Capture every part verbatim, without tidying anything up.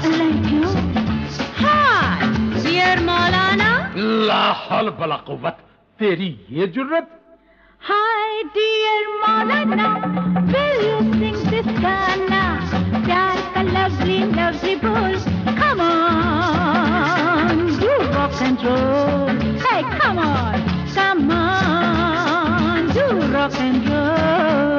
like you. Hi, dear Maulana. ला हौल वला कुव्वत, तेरी ये जुर्रत? Hi, dear Maulana. Will you sing this गाना? प्यार का lovely, lovely बोल. Come on, do rock and roll. Hey, come on, come on, do rock and roll.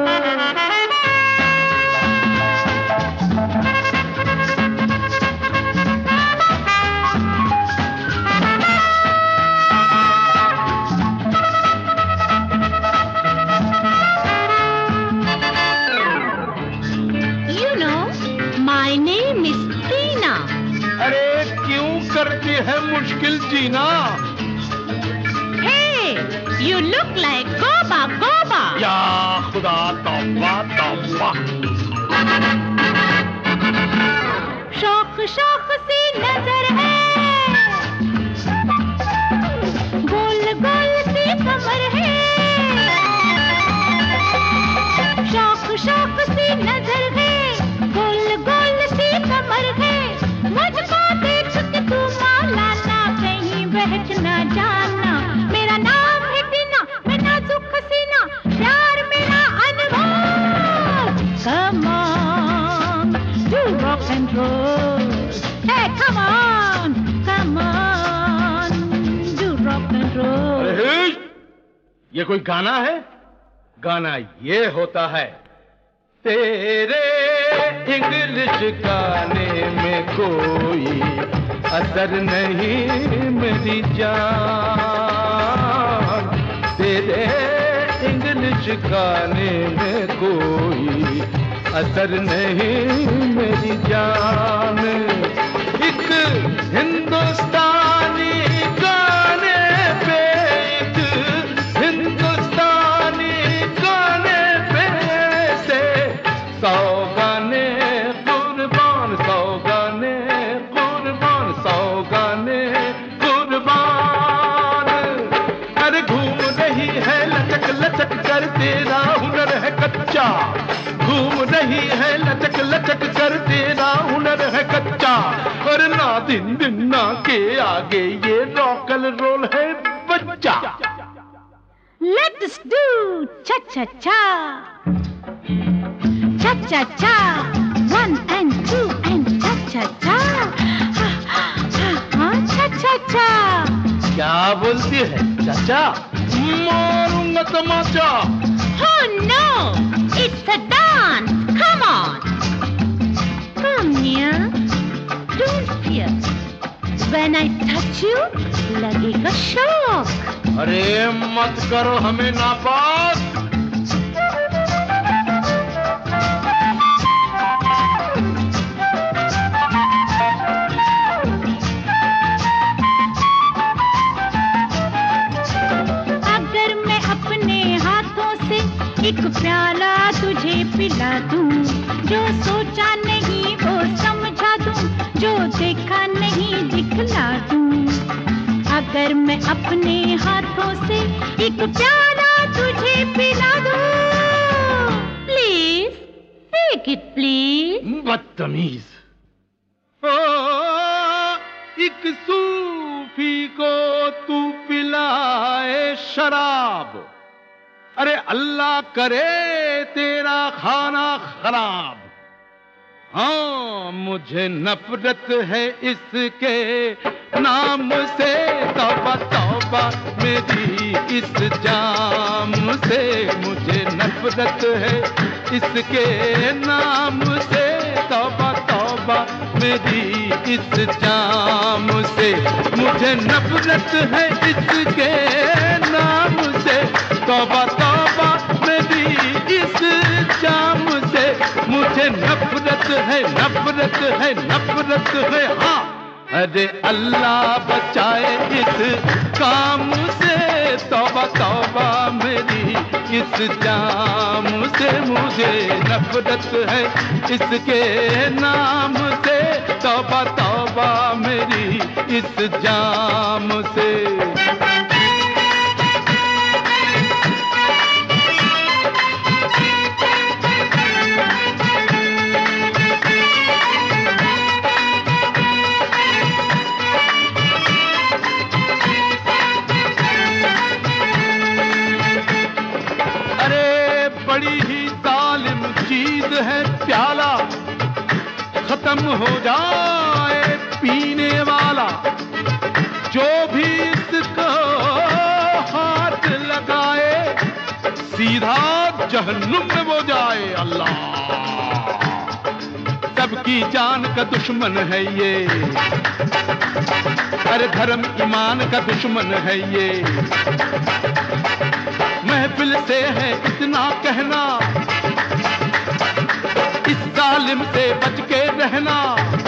करती है मुश्किल जीना। Hey, you look like Gauba Gauba. या खुदा तौबा तौबा। शौक शौक सी नजर है, गोल गोल सी कमर है, शौक शौक सी नजर है, गोल गोल सी कमर है। मुझको देख के तू मौलाना कहीं बहक ना जाना। मेरा नाम है टीना, मैं नाजुक हसीना, प्यार मेरा अनमोल। Come on, do rock and roll. Hey, come on, come on, do rock and roll. अरे ये कोई गाना है? गाना ये होता है, तेरे इंग्लिश गाने में कोई असर नहीं मेरी जान। तेरे इंग्लिश गाने में कोई असर नहीं मेरी जान। एक हिंदुस्तानी गाने पे, एक हिंदुस्तानी गाने पे से सौ गाने कुर्बान, सौ गाने कुर्बान, सौ गाने कुर्बान। अरे घूम रही है लचक लचक कर, तेरा हुनर है कच्चा। घूम रही है लचक लचक कर, तेरा हुनर है कच्चा। और ना दिन दिन ना के आगे ये रॉकल रोल है बच्चा। Let's do cha cha cha, cha cha cha, one and two and cha cha cha, ha ha ha, cha cha cha. क्या बोलती है चाचा? मारूंगा तमाचा। Oh no, it's a dance. Come on, come near, don't fear. When I touch you, लगेगा शौक। अरे मत करो हमें नापाक। अगर मैं अपने हाथों से एक प्याला तुझे पिला दूं, जो सोचा नहीं वो समझा दूं, जो देखा नहीं दिखला दूं। अगर मैं अपने हाथों से एक प्याला तुझे पिला दूं, प्लीज टेक इट प्लीज। बदतमीज। ओ, एक सूफी को तू पिलाए शराब, अरे अल्लाह करे तेरा खाना खराब। हाँ मुझे नफरत है इसके नाम से, तौबा तौबा मेरी इस जाम से। मुझे नफरत है इसके नाम से, तौबा तौबा मेरी इस जाम से। मुझे नफरत है इसके नाम से, तौबा तौबा मेरी इस जाम से। मुझे नफरत है, नफरत है, नफरत है। हाँ अरे अल्लाह बचाए इस काम से, तौबा तौबा मेरी इस जाम से। मुझे नफरत है इसके नाम से, तौबा तौबा मेरी इस जाम से। है प्याला, खत्म हो जाए पीने वाला, जो भी इसको हाथ लगाए सीधा जहन्नुम में वो जाए। अल्लाह, सबकी जान का दुश्मन है ये, अरे धर्म ईमान का दुश्मन है ये। महफिल से है इतना कहना, इस जालिम से बच के रहना,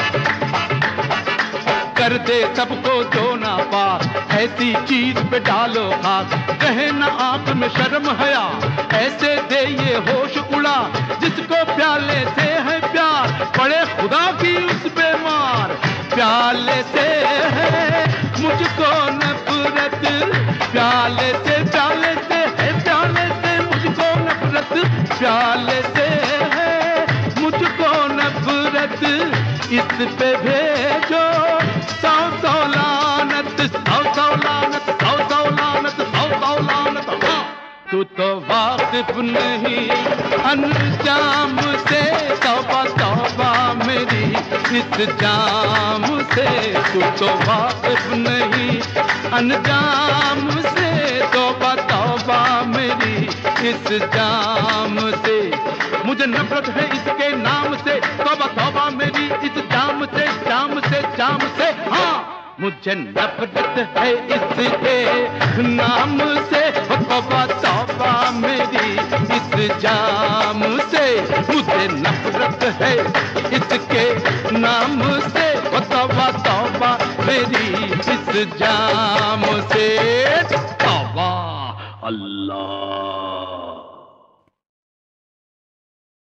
कर दे सबको जो ना पास, ऐसी चीज पे डालो खास। कहे ना आंख में शर्म हया, ऐसे दे ये होश उड़ा, जिसको प्याले से है प्यार, पड़े खुदा की उस पे मार। प्याले से है मुझको नफरत, प्याले से प्याले से है प्याले से मुझको नफरत, प्याले से है मुझको नफरत, इस पे भेजो सौ सौ लानत, सौ सौ लानत, सौ सौ लानत, सौ सौ लानत। हाँ, तू तो वाकिफ नहीं अंजाम से, तौबा तौबा मेरी इस जाम से। तू तो वाकिफ नहीं अंजाम से, तौबा तौबा मेरी इस जाम से। मुझे नफरत है इसके नाम से, तौबा तौबा मेरी इस जाम से, जाम से, जाम से। हाँ, मुझे नफरत है इसके नाम से, तौबा तौबा मेरी इस जाम से। मुझे नफरत है इसके नाम से, तौबा तौबा मेरी इस जाम से। तौबा अल्लाह।